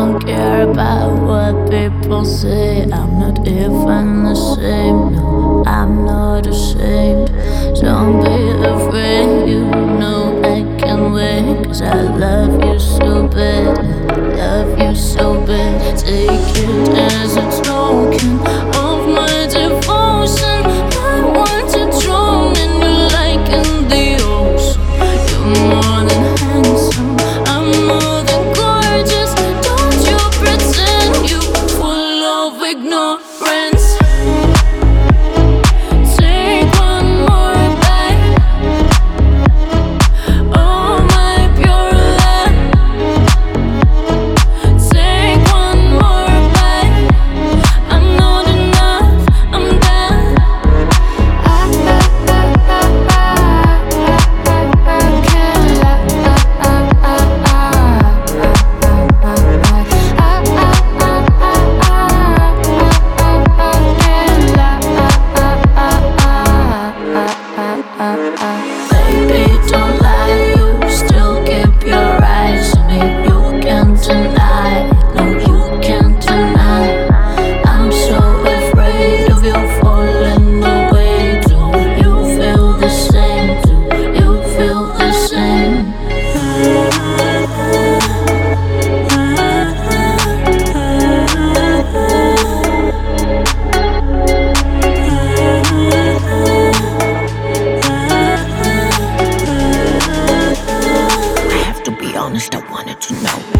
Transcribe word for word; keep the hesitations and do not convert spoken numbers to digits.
don't care about what people say. I'm not even the same. No, I'm not ashamed. Don't be afraid. You know I can wait. 'Cause I love you so bad. Love you so bad. Take it as a token of my devotion. I want to drown in you like in the ocean. You're more than handsome. I'm more than gorgeous. Don't you pretend you full of ignorance. Take one more bite. Oh my pure love. Take one more bite. I'm not enough. I'm done. Baby, don't lie. You still keep your eyes on me. You can't deny. No, you can't deny. I'm so afraid of you falling away. Do you feel the same? Do you feel the same? I have to be honest, I wanted to know.